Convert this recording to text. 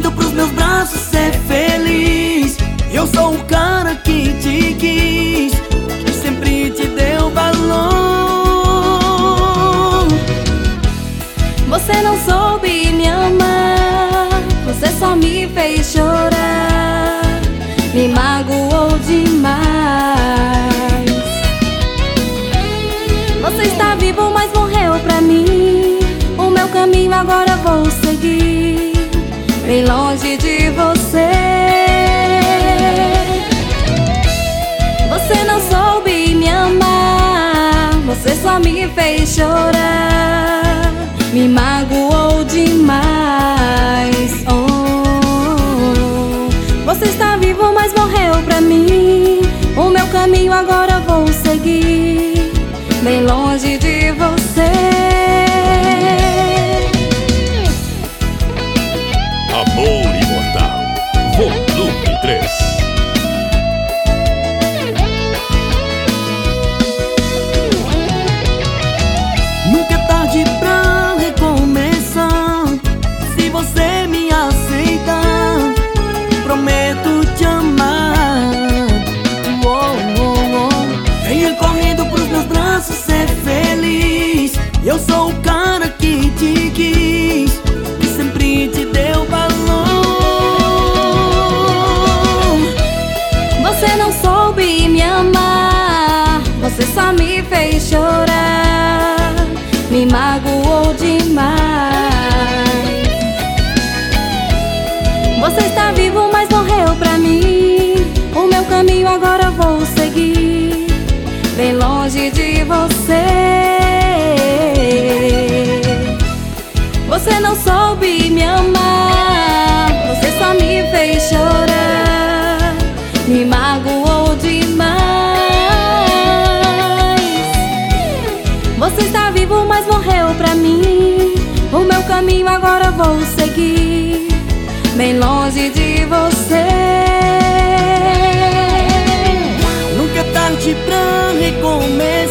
correndo pros meus braços ser feliz. Eu sou o cara que te quis, que sempre te deu valor. Você não soube me amar, você só me fez chorar, me magoou demais. Você está vivo, mas morreu pra mim. O meu caminho agora vou seguir, bem longe de você. Você não soube me amar, você só me fez chorar, me magoou demais. Oh, você está vivo, mas morreu pra mim. O meu caminho agora vou seguir, bem longe de você. Amor Imortal, volume 3. Nunca é tarde pra recomeçar. Se você me aceitar, prometo te amar. Venha correndo pros meus braços ser feliz. Eu sou o cara que te quis, que sempre te deu valor. Você não soube me amar, você só me fez chorar, me magoou demais. Você está vivo, mas morreu pra mim. O meu caminho agora vou seguir, bem longe de você. Você não soube me amar, você só me fez chorar, me magoou demais. Você está vivo, mas morreu pra mim. O meu caminho agora vou seguir, bem longe de você. Nunca é tarde pra recomeçar.